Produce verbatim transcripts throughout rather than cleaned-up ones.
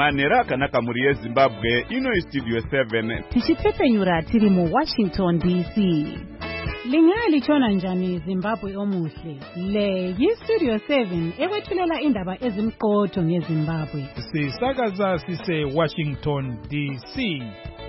Manheru akanaka muri yeZimbabwe, ino iStudio seven. Tichipfepenyura tiri mu Washington D C. Lingalitshona njani Zimbabwe omuhle? Le yiStudio seven ekwethulela indaba ezimqotho ngeZimbabwe. Sisakaza sise Washington D C.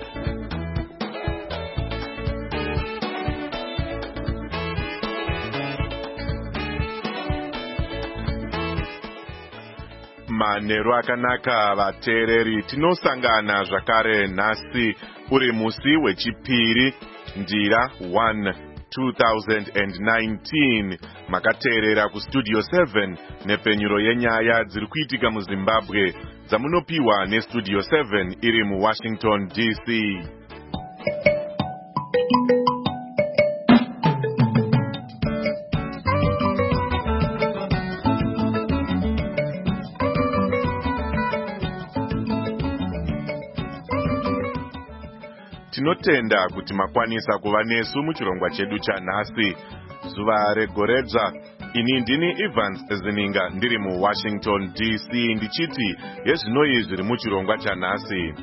Manheru akanaka vateereri, tinosangana zvakare nhasi uri musi wechipiri ndira one two thousand nineteen. Makateerera kuStudio seven nepenyuro yenyaya dziri kuitika muZimbabwe dzamunopiwa neStudio seven iri muWashington D C. Tinotenda kuti makwanisa kuva nesu muchirongwa chedu chanhasi. Zuva regoredzva, ini ndini Evans Zininga ndiri muWashington D C ndichiti yezvinoi zviri muchirongwa chanhasi.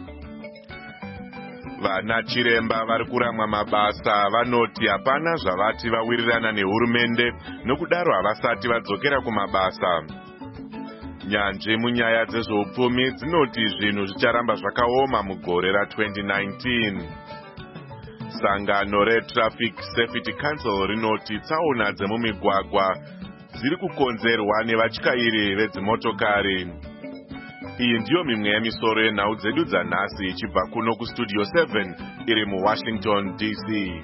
Vana chiremba vari kuramwa mabasa vanoti hapana zvavati vawirirana nehurumende, nokudaro havasati vadzokera kumabasa. Nyanzvi munyaya dzezveupfumi dzinoti zvinhu zvicharamba zvakaoma mugore ratwenty nineteen. Sangano reTraffic Safety Council rinoti tsaona dzemumigwagwa dziri kukonzerwa nevatyairi vedzimotokari. Iyi ndiyo mimwe yemisoro yenhau dzedu dzanhasi ichibva kuno kuStudio seven iri muWashington D C.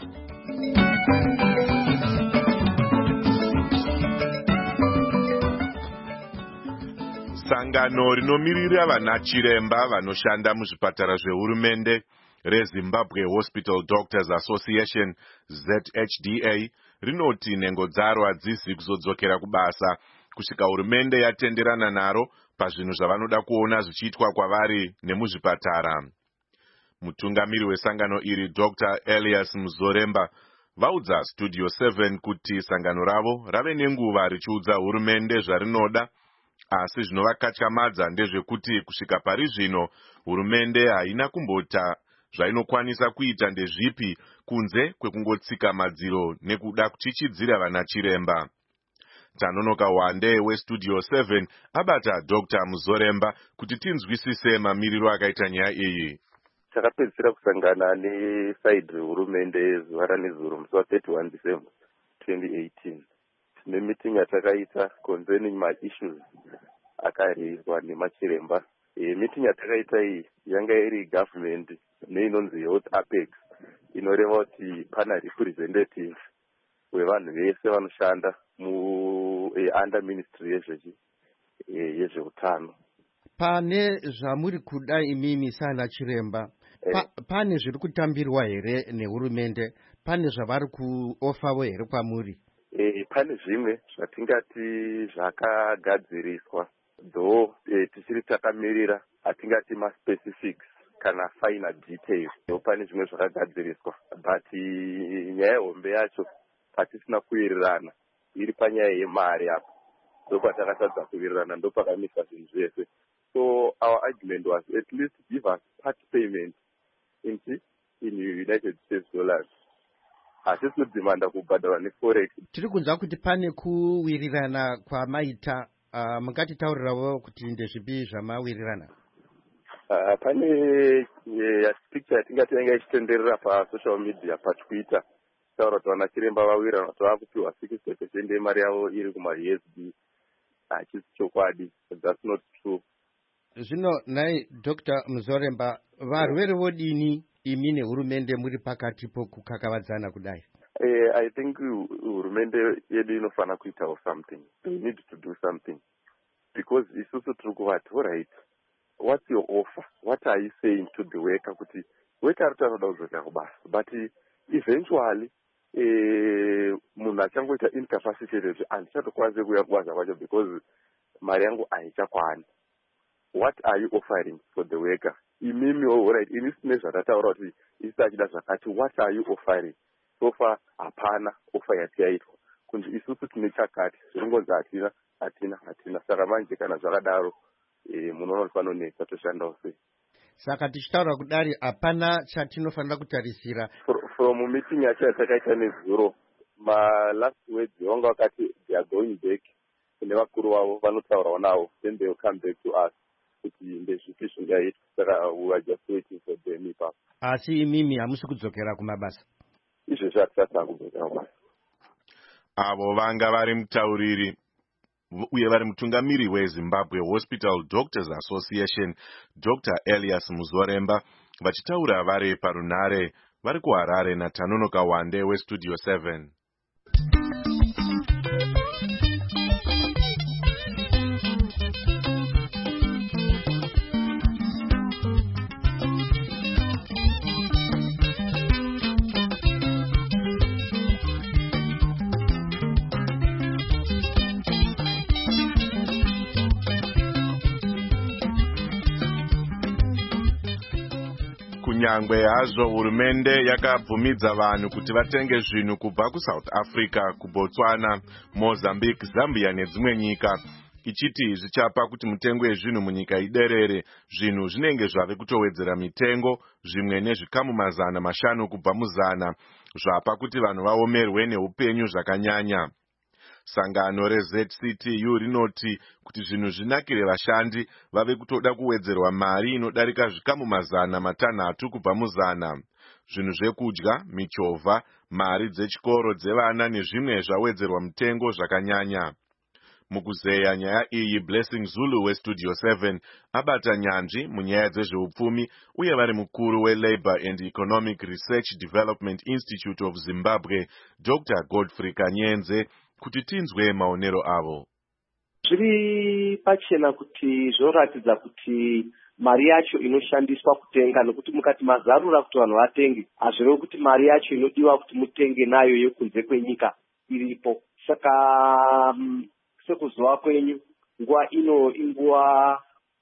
Sangano rinomirira vana chiremba vanoshanda muzvipatara zvehurumende reZimbabwe Hospital Doctors Association Z H D A rinoti nhengo dzaro hadzisi kuzodzokera kubasa kusvika hurumende yatenderana naro pazvinhu zvavanoda kuona zvichiitwa kwavari nemuzvipatara. Mutungamiri wesangano iri Doctor Elias Muzoremba vaudza Studio seven kuti sangano ravo rave nenguva richiudza hurumende zvarinoda, asi zvinovakatyamadza ndezvekuti kusvika pari zvino hurumende haina kumbota zvainokwanisa kuita ndezvipi kunze kwekungotsika madziro nekuda kuchichidzira vana chiremba. Tanonoka Wande weStudio seven abata Doctor Muzoremba kuti tinzwisise mamiriro akaita nyaya iyi. Takapedzisira kusangana nesaidi rehurumende zuva ranezuro musi wa31 December twenty eighteen. Tine meeting yatakaita concerning ma-issues akarizwa nemachiremba. E, meeting yatakaita iyi yanga iri government neinonzi Health Apex, inoreva kuti pana representative wevanhu vese vanoshanda mu e, under ministry yezvechi e, yezveutano. Pane zvamuri kuda imimi sana chiremba, pa, e, pane zviri kutambirwa here nehurumende? Pane zvavari kuofawo here kwamuri? E, pane zvimwe zvatingati zvakagadziriswa, though e, tichiri takamirira hatingati ma-specifics kana final details. Though pane zvimwe zvakagadziriswa, but nyaya yehombe yacho patisina kuwirirana iri panyaya yemari apo. Ndopatakatadza kuwirirana, ndopakamisa zvinhu zvese. So our argument was at least give us part payment in in United States dollars. Hatisi kudzimanda kubhadharwa neforex. Tiri kunzwa kuti pane kuwirirana kwamaita, uh, mungatitaurirawo kuti ndezvipi zvamawirirana? Uh, pane uh, picture yatingati yanga ichitenderera pasocial media, paTwitter, taura kuti vana chiremba vawirirana kuti vakupiwa sixty percent yemari yavo iri kuma-U S D. Hachisi chokwadi. That's not true. Zvino nai Doctor Muzoremba, varwere vodini imi nehurumende muri pakati pokukakavadzana kudai? Uh, I think hurumende yedu inofana kuitawo something. We need to do something. Because isusu tiri kuvati, all right, what's your offer? What are you saying to the worker? Kuti worker ari anoda kudzoka kubasa, but eventually eh, munhu achangoita incapacitated, handichatokwanise kuuya kubasa kwacho because mari yangu haichakwani. What are you offering for the worker? Imimi, all right, ini sine zvakataura kuti isi achida zvakati, what are you offering? So far hapana offer yati yaitwa. Kunzi isusu tine chakati, zviringonzi hatina, hatina, hatina. Saka manje kana zvakadaro e, munoona kuti panonetsa toshandawo sei. Saka tichitaura kudari hapana chatinofanira kutarisira. From meeting yacho yatakaita nezuro, ma last words vanga vakati they are going back kune vakuru vavo vanotaurawo navo, then they will come back to us kuti ndezvipi zvingaitwa. Saka we are just waiting for them ipapo. Asi imimi hamusi kudzokera kumabasa? Izvezvi hatisati kudzokera kumabasa. Avo vanga vari mutauriri uye vari mutungamiri weZimbabwe Hospital Doctors Association Doctor Elias Muzoremba vachitaura vari parunhare vari kuHarare naTanono Kawande weStudio seven. Kunyangwe hazvo hurumende yakabvumidza vanhu kuti vatenge zvinhu kubva kuSouth Africa, kuBotswana, Mozambique, Zambia nedzimwe nyika, ichiti zvichapa kuti mutengo yezvinhu munyika iderere. Zvinhu zvinenge zvave kutowedzera mitengo, zvimwe nezvikamu mazana mashanu kubva muzana, zvapa kuti vanhu vaomerwe neupenyu zvakanyanya. Sangano reZ C T U rinoti kuti zvinhu zvinakire vashandi vave kutoda kuwedzerwa mari inodarika zvikamu mazana matanhatu kubva muzana. Zvinhu zvekudya, michovha, mari dzechikoro dzevana nezvimwe zvawedzerwa mutengo zvakanyanya. Mukuzeya nyaya iyi, Blessing Zulu weStudio seven abata nyanzvi munyaya dzezveupfumi uye vari mukuru weLabour and Economic Research Development Institute of Zimbabwe Doctor Godfrey Kanyenze kuti tinzwe maonero avo. Zviri pachena kuti zvoratidza kuti mari yacho inoshandiswa kutenga, nokuti mukati mazarura kuti vanhu vatenge, hazvirevo kuti mari yacho inodiwa kuti mutenge nayo yekunze kwenyika iripo. Saka um, sekuzova kwenyu, nguva ino inguva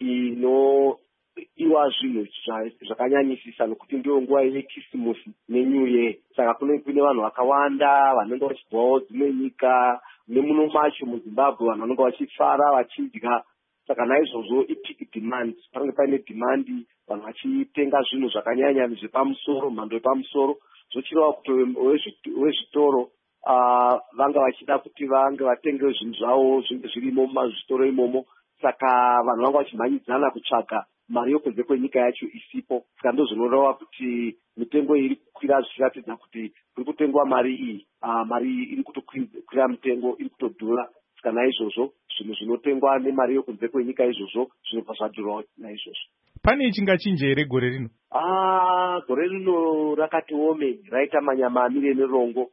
ino iwa zvinhu zvakanyanyisisa, nokuti ndiyo nguva yekisimusi neNew Year. Saka kune kune vanhu vakawanda vanenge vachibvawo dzimwe nyika, nemuno macho muZimbabwe vanhu vanenge vachifara vachidya. Saka naizvozvo ipeak demand, panenge paine demand, vanhu vachitenga zvinhu zvakanyanya zvepamusoro, mhando yepamusoro, zvochireva kuti wezvitoro uh, vanga vachida kuti vange vatenge zvinhu zvavo zvinge zvirimo mumazvitoro imomo. Saka vanhu vanga vachimhanyidzana kutsvaga mari yokunze kwenyika yacho isipo. Saka ndozvinoreva kuti mitengo iri kukwira zvichiratidza kuti kuri kutengwa mari iyi, uh, mari iri kutokwira mitengo, iri kutodhura. Saka naizvozvo zvinhu zvinotengwa nemari yokunze kwenyika izvozvo zvinobva zvadhurawo naizvozvo. Pane chingachinje here gore rino? Ah, gore rino rakati ome, raita manyama amire nerongo,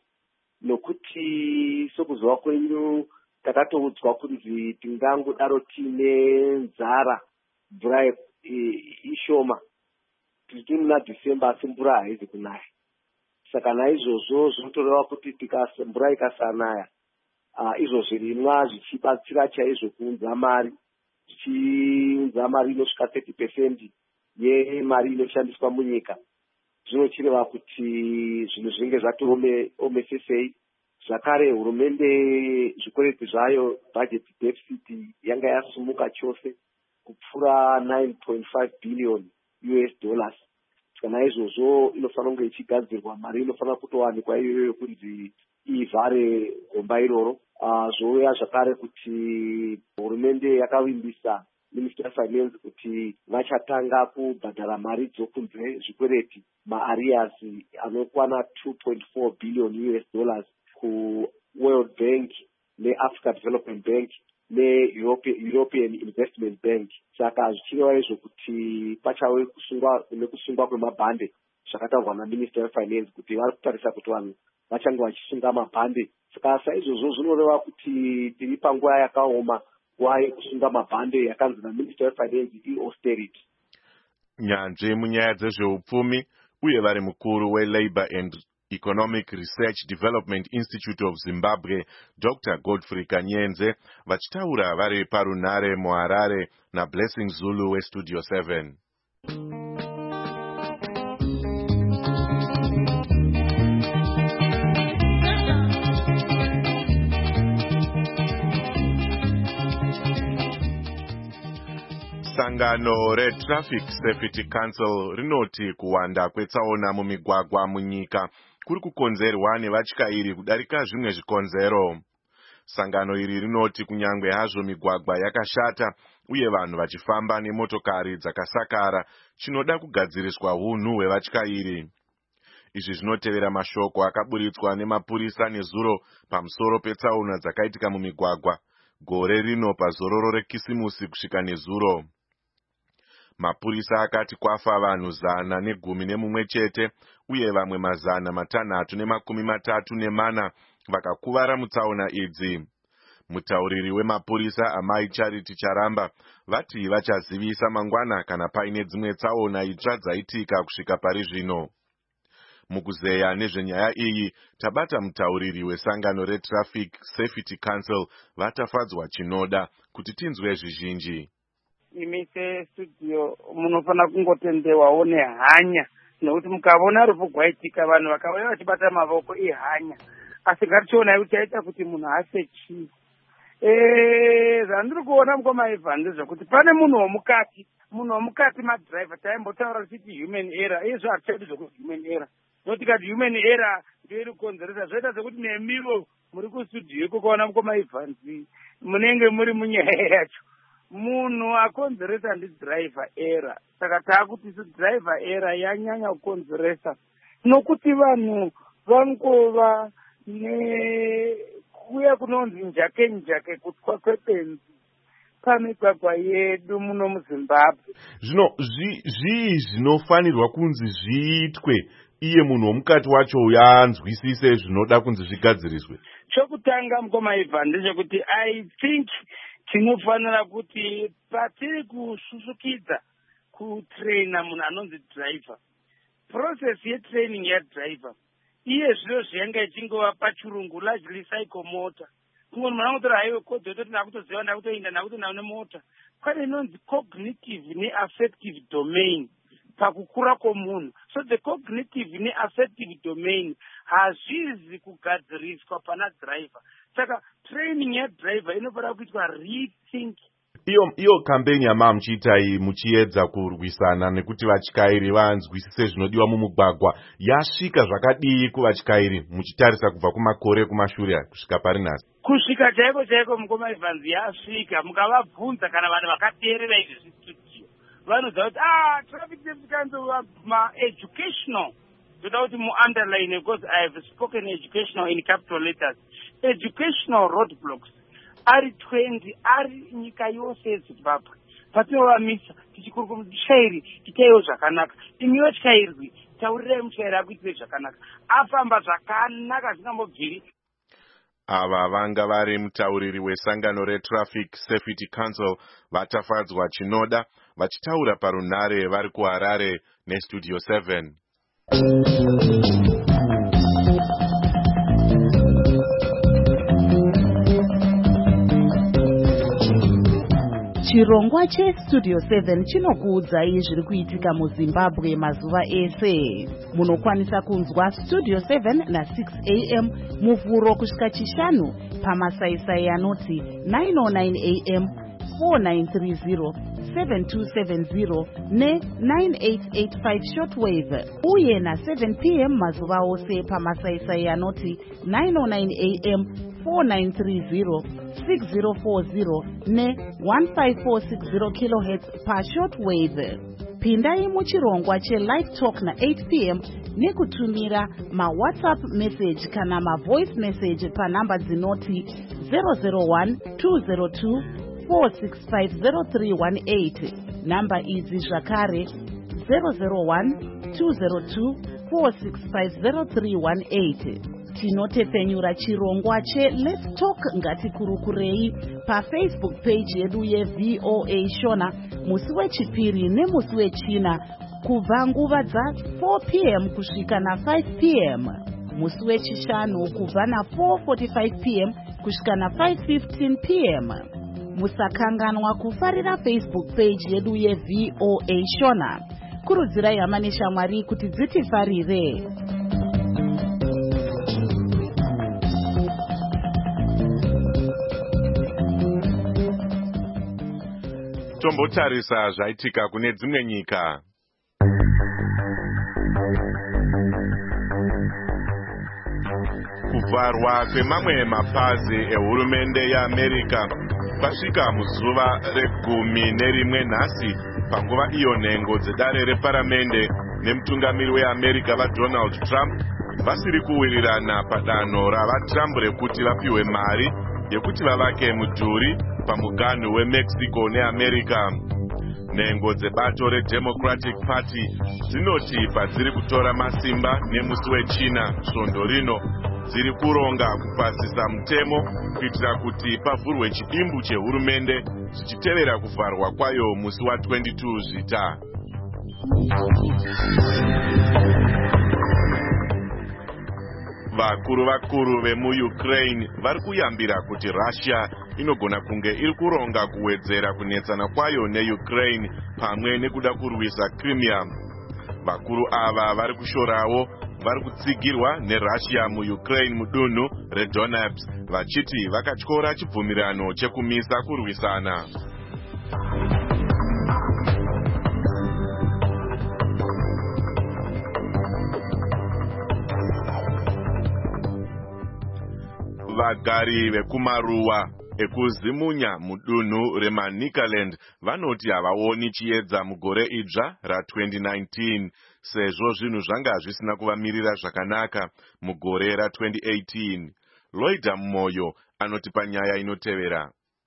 nokuti sokuzova kwenyu takatoudzwa kunzi tingangodaro tine nzara, mvura ishoma, tiri muna December asi mvura haizi kunaya. Saka naizvozvo zvinotoreva kuti mvura ikasanaya, uh, izvo zvirimwa zvichibatsira chaizvo kuunza mari, zvichiunza mari inosvika thirty percent yemari inoshandiswa munyika. Zvinochireva kuti zvinhu zvinenge zvatiomesesei. Zvakare hurumende zvikwereti zvayo, budget deficit yanga yasumuka chose kupfuura nine point five billion U S dollars. Kana izvozvo inofanira kunge ichigadzirwa mari inofanira kutowanikwa iyoyo kunzi ivhare gomba iroro. Uh, zvouya zvakare kuti hurumende yakavimbisa Minister of Finance kuti vachatanga kubhadhara mari dzokunze zvikwereti, maarias anokwana two point four billion U S dollars ku World Bank neAfrica Development Bank neEuropean Investment Bank. Saka zvichireva izvo kuti pachave kusungwa nekusungwa kwemabhande zvakataurwa naMinister of Finance kuti vari kutarisa kuti vanhu vachange vachisunga mabhande. Saka saizvozvo zvinoreva kuti tiri panguva yakaoma, nguva yekusunga mabhande yakanzi naMinister of Finance i-austerity. Nyanzvi munyaya dzezveupfumi uye vari mukuru weLabour and Economic Research Development Institute of Zimbabwe Doctor Godfrey Kanyenze vachitaura vari parunhare muHarare naBlessing Zulu weStudio seven. Sangano reTraffic Safety Council rinoti kuwanda kwetsaona mumigwagwa munyika kuri kukonzerwa nevatyairi kudarika zvimwe zvikonzero. Sangano iri rinoti kunyangwe hazvo migwagwa yakashata uye vanhu vachifamba nemotokari dzakasakara, chinoda kugadziriswa hunhu hwevatyairi. Izvi zvinotevera mashoko akaburitswa nemapurisa nezuro pamusoro petsaona dzakaitika mumigwagwa gore rino pazororo rekisimusi kusvika nezuro. Mapurisa akati kwafa vanhu zana negumi nemumwe chete uye vamwe mazana matanhatu nemakumi matatu nemana vakakuvara mutsaona idzi. Mutauriri wemapurisa Amai Charity Charamba vati vachazivisa mangwana kana paine dzimwe tsaona itsva dzaitika kusvika pari zvino. Mukuzeya nezvenyaya iyi tabata mutauriri wesangano reTraffic Safety Council vatafadzwa chinoda kuti tinzwe zvizhinji. Imi sestudio munofana kungotendewawo nehanya nekuti mukavona rufu gwaitika vanhu vakauya vachibata mavoko ihanya, asi ngatichionai kuti chaita kuti munhu asechi. Eh, zvandiri kuona mukoma Ivan ndezvekuti pane munhu womukati, munhu womukati madhiraivha taimbotaura tichiti human error, izvo hatichaiti zvokuti human error. Noti kati human error ndio iri kukonzeresa zvoita sekuti nemivo muri kustudio kukaona mukoma Ivan munenge muri munyaya yacho. Munhu akonzeresa ndi driver error, saka taakuti driver error yanyanya kukonzeresa nokuti vanhu vanongova nekuya kunonzi njake njake kutwa kwepenzi pamigwagwa yedu muno muZimbabwe. Zvino zvii zvinofanirwa kunzi zviitwe iye munhu womukati wacho uyanzwisise zvinoda kunzi zvigadziriswe? Chokutanga mukoma Ivan ndechekuti I think tinofanira kuti patiri kususukidza kutraina munhu anonzi driver, process yetraining yadriver iye zviro zvenga ichingova pachirungu largely psychomotor. Kumwe munhu anotora haiwe kodzi yototi ndakutoziva ndakutoinda ndakutonawo nemota. Pane inonzi cognitive neaffective domain pakukura kwomunhu. So the cognitive neaffective domain hazvizi kugadziriswa pana driver. Saka training yadriver inofanira kuitwa rethink. Iyo iyo campaign yama muchiita iyi muchiedza kurwisana nekuti vatyairi vanzwisise zvinodiwa mumugwagwa yasvika zvakadii kuvatyairi muchitarisa kubva kumakore kumashure kusvika pari nhasi? Kusvika chaiko chaiko mukoma Evans yasvika, mukavabvunza kana vanhu vakateerera izvi zvistudio vanoziva kuti ah traffic safety council ma-educational. Ndoda kuti mu-underline because I have spoken educational in capital letters. Educational roadblocks ari twenty ari nyika yose yeZimbabwe. Patinovamisa tichikuri kuti mutyairi itaiwo zvakanaka, imiwo tyairwi taurirai mutyairi akuitire zvakanaka, afamba zvakanaka zvingambobviri. Ava vanga vari mutauriri wesangano reTraffic Safety Council vatafadzwa chinoda vachitaura parunhare vari kuHarare neStudio seven. Chirongwa cheStudio seven chinokuudzai zviri kuitika muZimbabwe mazuva ese. Munokwanisa kunzwa Studio seven na six a m muvhuro kusvika chishanu pamasaisai anoti nine oh nine a m, four nine three zero, seven two seven zero ne nine eight eight five shortwave, uye na seven p m mazuva ose pamasaisai anoti nine oh nine a m, four nine three zero, six zero four zero ne one five four six zero kilohertz pa shortwave. Pindai muchirongwa che-live talk na eight p m nekutumira ma-WhatsApp message kana ma-voice message pa namba dzinoti zero zero one two zero two four six five zero three one eight. Namba idzi zvakare zero zero one two zero two four six five zero three one eight. Tinotepenyura chirongwa che Let's Talk Ngatikurukurei pa Facebook page yedu ye-V O A Shona musi wechipiri nemusi wechina kubva nguva dza four p m kusvika na five p m, musi wechishanu kubva na four forty-five p m kusvika na five fifteen p m. Musakanganwa kufarira Facebook page yedu ye-V O A Shona. Kurudzirai hama neshamwari kuti dzitifarire. Tombotarisa zvaitika kune dzimwe nyika. Kuvharwa kwemamwe mapazi ehurumende yeAmerica kwasvika muzuva regumi nerimwe nhasi, panguva iyo nhengo dzedare reparamende nemutungamiri weAmerica vaDonald Trump vasiri kuwirirana padanho ravaTrump rekuti vapiwe mari yekuti vavake mudhuri pamuganhu weMexico neAmerica. Nhengo dzebato reDemocratic Party dzinoti padziri kutora masimba nemusi wechina svondo rino dziri kuronga kupasisa mutemo kuitira kuti pavhurwe chidimbu chehurumende zvichitevera kuvharwa kwayo musi wa twenty-two zvita. Vakuru vakuru vemuUkraine vari kuyambira kuti Russia inogona kunge iri kuronga kuwedzera kunetsana kwayo neUkraine pamwe nekuda kurwisa Crimea. Vakuru ava vari kushorawo vari kutsigirwa neRussia muUkraine mudunhu reDonbass vachiti vakatyora chibvumirano chekumisa kurwisana. Vagari vekumaruwa ekuzimunya mudunhu reManicaland vanoti havaoni chiedza mugore idzva ratwenty nineteen sezvo zvinhu zvanga zvisina kuvamirira zvakanaka mugore ratwenty eighteen. Loida Moyo anoti panyaya inotevera.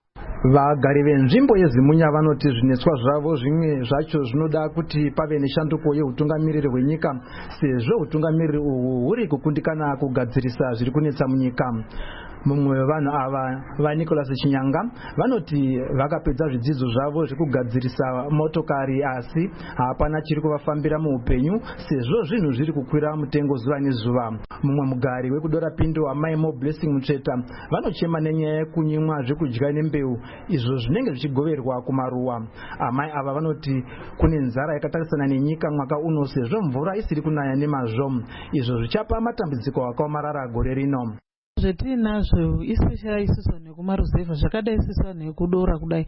Vagari venzvimbo yezimunya vanoti zvinetswa zvavo zvimwe zvacho zvinoda kuti pave neshanduko yeutungamiriri hwenyika sezvo utungamiriri uhu huri kukundikana kugadzirisa zviri kunetsa munyika. Mumwe wevanhu ava vaNicholas Chinyanga vanoti vakapedza zvidzidzo zvavo zvekugadzirisa motokari asi hapana chiri kuvafambira muupenyu sezvo zvinhu zviri kukwira mutengo zuva nezuva. Mumwe mugari wekudora Pindo Amai Mo Blessing Mutsveta vanochema nenyaya yekunyimwa zvekudya nembeu izvo zvinenge zvichigoverwa kumaruwa. Amai ava vanoti kune nzara yakatarisana nenyika mwaka uno sezvo mvura isiri kunaya nemazvo, izvo zvichapa matambudziko akaomarara gore rino. Zvetinazvo especially isusu nekumaruzevha zvakadai isusu nekudora kudai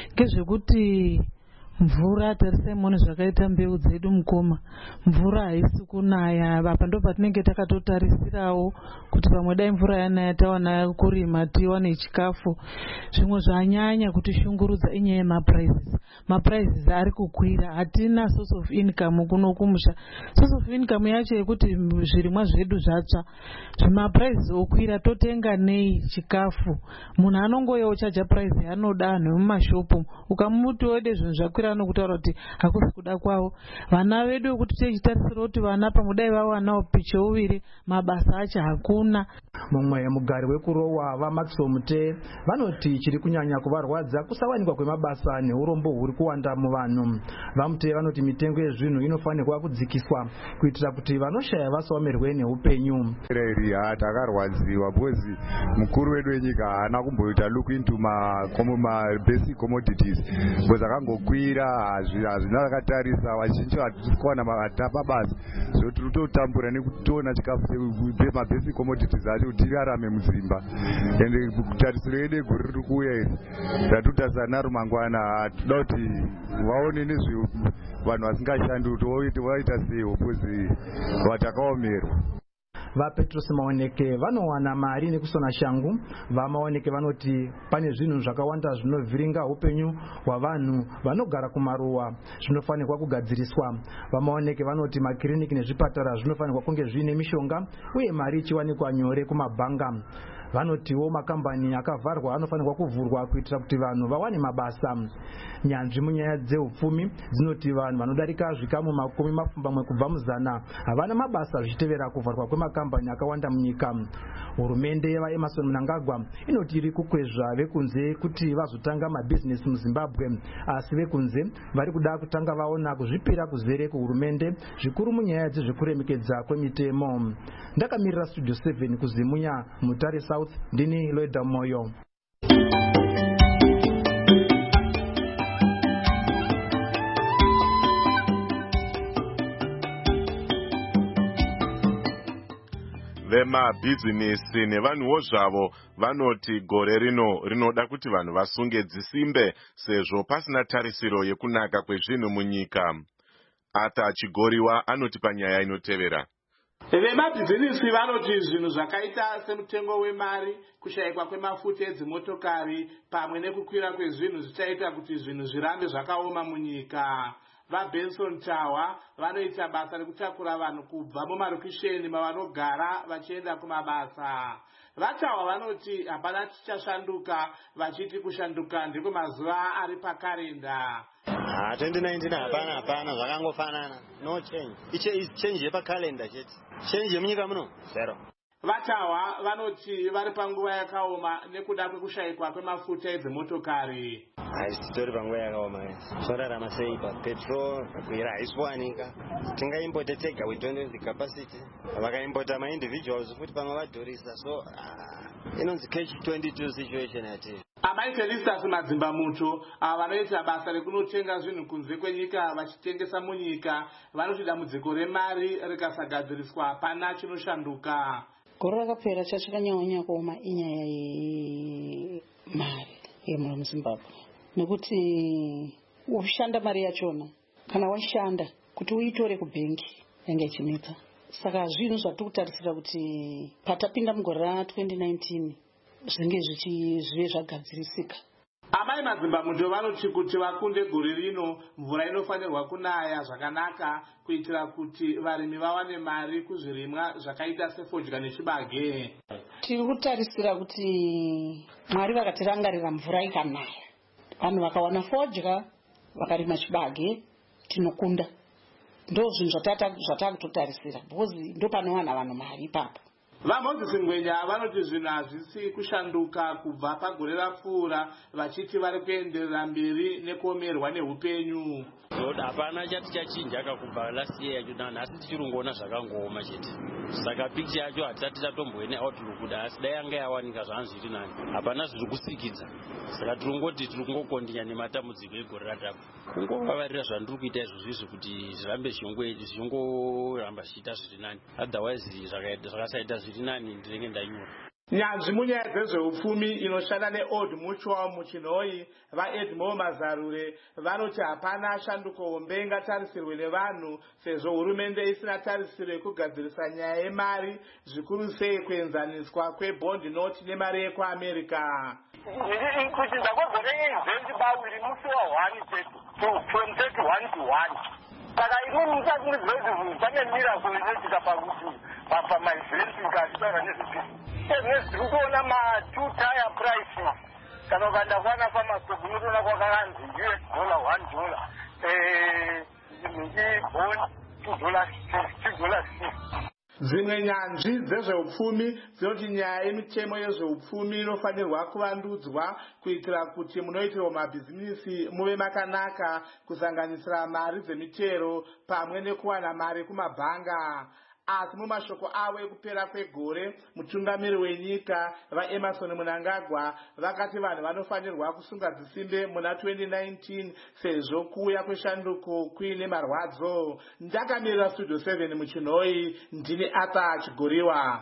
ngezvekuti mvura tarisai muone zvakaita mbeu dzedu mukoma, mvura haisi kunaya. Apa ndo patinenge takatotarisirawo kuti pamwe dai mvura yanaya tawana kurima tiwane chikafu. Zvimwe zvanyanya kuti shungurudza inyaya yemaprices. Maprices ari kukwira, hatina source of income kuno kumusha. Source of income yacho yekuti zvirimwa zvedu zvatsva, zvimaprices okwira totenga nei chikafu. Munhu anongoyewo chaja price yanoda anhu emumashopu, ukamuti wede zvinhu zvakwira anokutaura kuti hakusi kuda kwawo. Vana vedu wekuti tichitarisira kuti vana pamudai vawanawo picho uviri mabasa acho hakuna. Mumwe mugari wekurowa vaMaxwell Mute vanoti chiri kunyanya kuvarwadza kusawanikwa kwemabasa neurombo huri kuwanda muvanhu. VaMute vanoti mitengo yezvinhu inofanirwa kudzikiswa kuitira kuti vanoshaya vasaomerwe neupenyu. Takarwadziwa because mukuru wedu wenyika haana kumboita look into ma basic commodities because akangokwira hazvina akatarisa vazhinji vatiri kuwana matapa basa so tiri kutotambura nekutona chikafu mabasic commodities acho kuti tirarame mudzimba ende kutarisiro yedu egore riri kuuya iri ratotarisana naro mangwana toda kuti vaone nezve vanhu vasingashandi kuti vaita sei because vatakaomerwa. VaPetros Maoneke vanowana mari nekusona shangu. VaMaoneke vanoti pane zvinhu zvakawanda zvinovhiringa upenyu hwavanhu vanogara kumaruwa zvinofanirwa kugadziriswa. VaMaoneke vanoti makiriniki nezvipatara zvinofanirwa kunge zvine mishonga uye mari ichiwanikwa nyore kumabhanga. Vanotiwo makambani akavharwa anofanirwa kuvhurwa kuitira kuti vanhu vawane mabasa. Nyanzvi munyaya dzeupfumi dzinoti vanhu vanodarika zvikamu makumi mapfumbamwe kubva muzana havana mabasa zvichitevera kuvharwa kwemakambani akawanda munyika. Hurumende yevaEmerson Mnangagwa inoti iri kukwezva vekunze kuti vazotanga mabhizinesi muZimbabwe, asi vekunze vari kuda kutanga vaona kuzvipira kuzere kuhurumende zvikuru munyaya dzezvekuremekedza kwemitemo. Ndakamirira Studio seven kuzimunya Mutare South, ndini Loida Moyo. vemabhizinesi nevanhuwo zvavo vanoti gore rino rinoda kuti vanhu vasunge dzisimbe sezvo pasina tarisiro yekunaka kwezvinhu munyika. Arthur Chigoriwa anoti panyaya inotevera. Vemabhizinesi vanoti zvinhu zvakaita semutengo wemari, kushayikwa kwemafuta edzimotokari pamwe nekukwira kwezvinhu zvichaita kuti zvinhu zvirambe zvakaoma munyika. VaBenson Tower vanoita basa rekutakura vanhu kubva mumarokisheni mavanogara vachienda kumabasa. VaTower vanoti hapana chichashanduka, vachiti kushanduka ndiko mazuva ari pakarenda. Ah, twenty nineteen hapana hapana zvakangofanana. No change. Iche change yepakalenda chete. Change yemunyika muno zero. VaTower vanoti vari panguva yakaoma nekuda kwekushayikwa kwemafuta edzimotokari. Haisitori panguva yakaoma. Zvorarama sei pa petrol kwira haiswanika. Tingaimporta tega we don't know the capacity. Vakaimporta ma individuals futi pamwe vadhurisa, so inonzi catch twenty-two situation ati. Amai Felistas Madzimba Muto vanoita basa rekunotenga zvinhu kunze kwenyika vachitengesa munyika vanoti dambudziko remari rikasagadziriswa hapana chinoshanduka. Gore rakapera chachakanyanya kuoma inyaya yemari yemuno muZimbabwe, nekuti ushanda mari yachona kana washanda kuti uitore kubhengi yange ichinetsa. Saka zvinhu zvatikutarisira kuti patapinda mugore ra twenty nineteen zvinge zvive zvagadzirisika. Amai Madzimba Muto vanoti kuti vakunde gore rino mvura inofanirwa kunaya zvakanaka kuitira kuti varimi vawane mari kuzvirimwa zvakaita sefodya nechibage. Tiri kutarisira kuti Mwari vakatirangarira mvura ikanaya, vanhu vakawana fodya vakarima chibage, tinokunda. Ndo zvinhu zvatakutotarisira because ndo panowana vanhu mari ipapo. VaMoses Ngwenya vanoti zvinhu hazvisi kushanduka kubva pagore rapfuura, vachiti vari kuenderera mberi nekuomerwa neupenyu. Hapana chati chachinjaka kubva last year yacho nhasi tichirungoona zvakangooma chete. Saka picture yacho hatisati tatomboene outlook kuda asi dai yanga yawanika zvanzi zviri nani. Hapana zviri kusikidza. Saka tirongoti tiri kungokondinya nematambudziko egore ratapa. Kungovavarira zvandiri kuita izvozvizvi kuti zvirambe zvichingoramba zvichiita zviri nani. Otherwise zvakasaita zviri nani ndinenge ndanyura. Nyanzvi munyaya dzezveupfumi inoshanda neOld Mutual muChinhoyi, vaEdmo Mazarure vanoti hapana shanduko hombe ingatarisirwe nevanhu sezvo hurumende isina tarisiro yekugadzirisa nyaya yemari, zvikuru sei kuenzaniswa kwebond note nemari yekuAmerica. Kuti ndakogore eZimbabwe iri musi wa1 from thirty-one to one. Saka inini ndakuzvezvo pane miracle inoitika pakuti pamaevents ikazibara nezvipisi. Nezviri kuona ma-two tire prices kana ukaenda kwana pamastoku unotoona kwakaranzi U S dollar one dollar, ibond two dollars two dollars. Dzimwe nyanzvi dzezveupfumi dzinoti nyaya yemitemo yezveupfumi inofanirwa kuvandudzwa kuitira kuti munoitirwa mabhizinisi muve makanaka, kusanganisira mari dzemitero pamwe nekuwana mari kumabhanga. Asi mumashoko avo ekupera kwegore, mutungamiri wenyika vaEmerson Mnangagwa vakati vanhu vanofanirwa kusunga dzisimbe muna twenty nineteen sezvo kuuya kweshanduko kuine marwadzo. Ndakamirira Studio seven muChinhoyi, ndini Arthur Chigoriwa.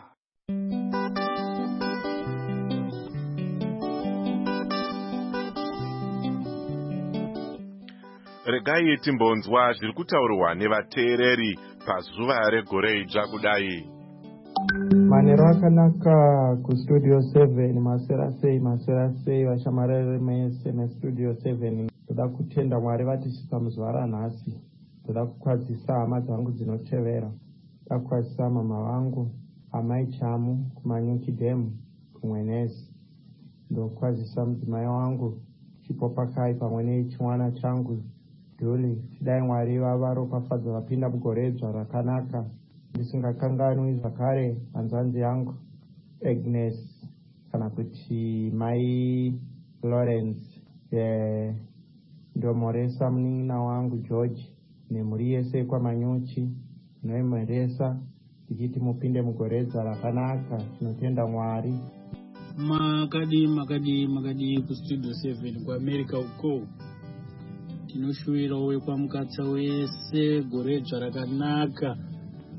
Regai timbonzwa zviri kutaurwa nevateereri pazuva regore idzva kudai. Manero akanaka kuStudio seven, masera sei masera sei vashamarere mese neStudio seven. Toda kutenda Mwari vatisipa muzuva ranhasi. Toda kukwazisa hama dzangu dzinotevera. Toda kukwazisa mama vangu Amai Chamu kuManyuki Dam kumwenezi. Ndokwazisa mudzimai wangu Chipopakai pamwe nechimwana changu Duli. Chidai Mwari vavaropafadza vapinda mugore dzva rakanaka. Ndisingakanganwi zvakare hanzvanzi yangu Agnes kana kuti Mai Lawrence, ndomoresa munin'ina wangu George nemhuri yese kwaManyuchi noimweresa tichiti mupinde mugore dzva rakanaka. Tinotenda Mwari. Makadi makadi makadi kuStudio seven kuAmerica uko. Tinoshuvira uye kwamukatsa wese gore dzva rakanaka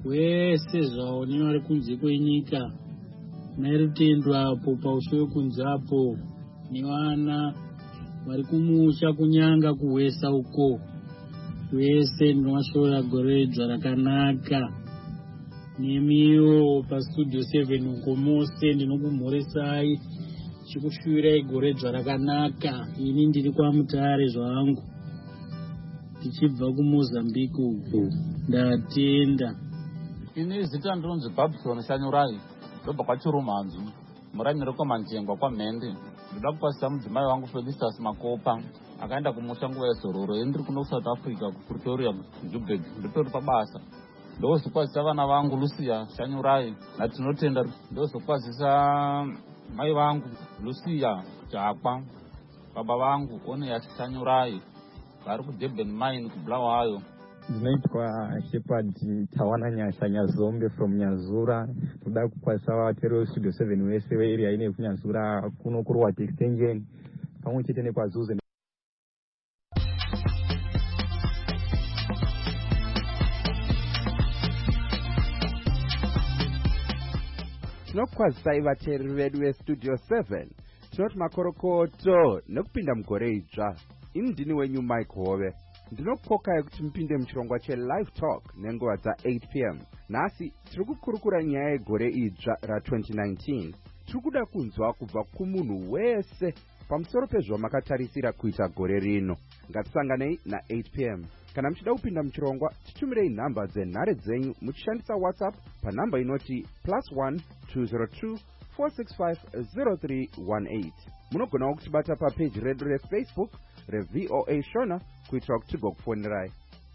wese zvaone vari kunze kwenyika, nairutendo apo pauswe kunze apo, nevana vari kumusha kunyanga kuwesa uko, wese ndinovashora gore dzva rakanaka. Nemiwo pastudio seven uko mose ndinokumhoresai chikushuvirai gore dzva rakanaka. Ini ndiri kwaMutare zvangu tichibva kuMozambique uko, ndatenda. Ini zita ndinonzi Babson Shanyurai, ndobva kwaChirumhanzu, muranyiro kwaManjengwa kwaMhende. Ndinoda kupasisa mudzimai wangu Felicitas Makopa akaenda kumusha nguva yezororo. Ini ndiri kuno kuSouth Africa kuPretoria Joburg, nditori pabasa. Ndozokwazisa vana vangu Lucia Shanyurai naTinotenda. Ndozokwazisa mai vangu Lucia Jakwa, baba vangu Oneas Shanyurai vari kuDurban Mine kuBulawayo. Ndinoitwa Shepard Tawana Nyasha Nyazombe from Nyazura. Toda kukwazisa vatero Studio seven wese vearea ine kunyazura kuno kuRuwati Extension pamwe chete nekwaZuze. Tinokwazisai vateereri vedu veStudio seven. Tinoti makorokoto nekupinda mugore idzva. Ini ndini wenyu Mike Hove. Ndinokokai kuti mupinde muchirongwa cheLive Talk nenguva dza-eight p m. Nhasi tiri kukurukura nyaya yegore idzva ra-twenty nineteen. Tiri kuda kunzwa kubva kumunhu wese pamusoro pezvamakatarisira kuita gore rino. Ngatisanganei na-eight p m. Kana muchida kupinda muchirongwa, titumirei nhamba dzenhare dzenyu muchishandisa WhatsApp panhamba inoti plus one two zero two four six five zero three one eight. Munogonawo kutibata papeji redu reFacebook reV O A Shona kuitira kuti tigokufonirai.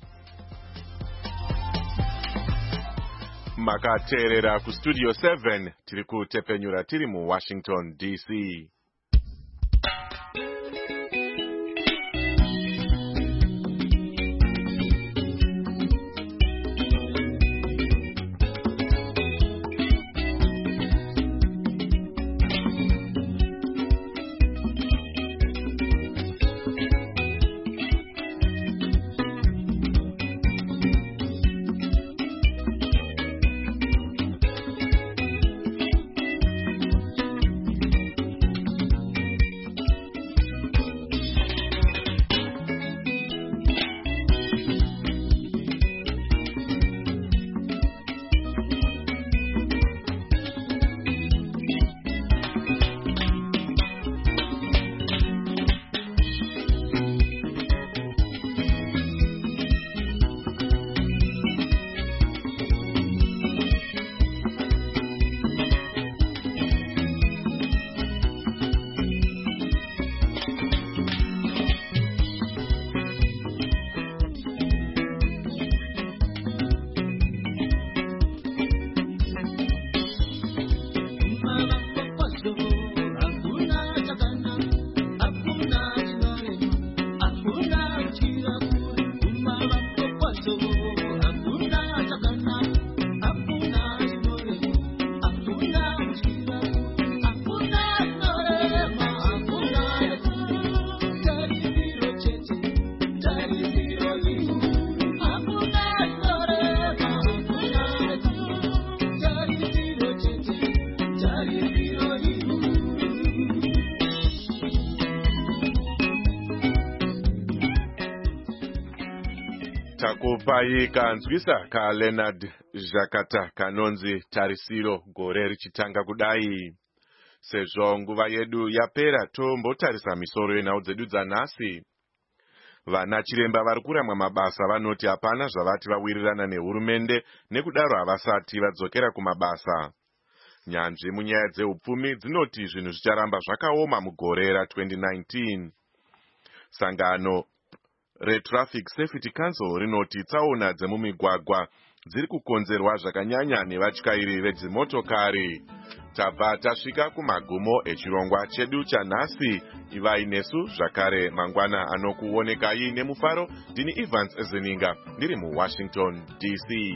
Makateerera kuStudio seven, tiri kutepenyura tiri muWashington D C. Takupai kanzwisa ka Leonard Jakata kanonzi tarisiro gore richitanga kudai. Sezvo nguva yedu yapera tombotarisa misoro yenhau dzedu dzanhasi. Vana chiremba vari kuramwa mabasa vanoti hapana zvavati vawirirana nehurumende nekudaro havasati vadzokera kumabasa. Nyanzvi munyaya dzeupfumi dzinoti zvinhu zvicharamba zvakaoma mugore ra-twenty nineteen. Sangano reTraffic Safety Council rinoti tsaona dzemumigwagwa dziri kukonzerwa zvakanyanya nevatyairi vedzimotokari. Tabva tasvika kumagumo echirongwa chedu chanhasi. Ivai nesu zvakare mangwana anokuonekai nemufaro. Ndini Evans Ezeninga ndiri muWashington D C.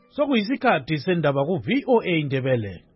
sokuyisikhathi sendaba ku-V O A Ndebele.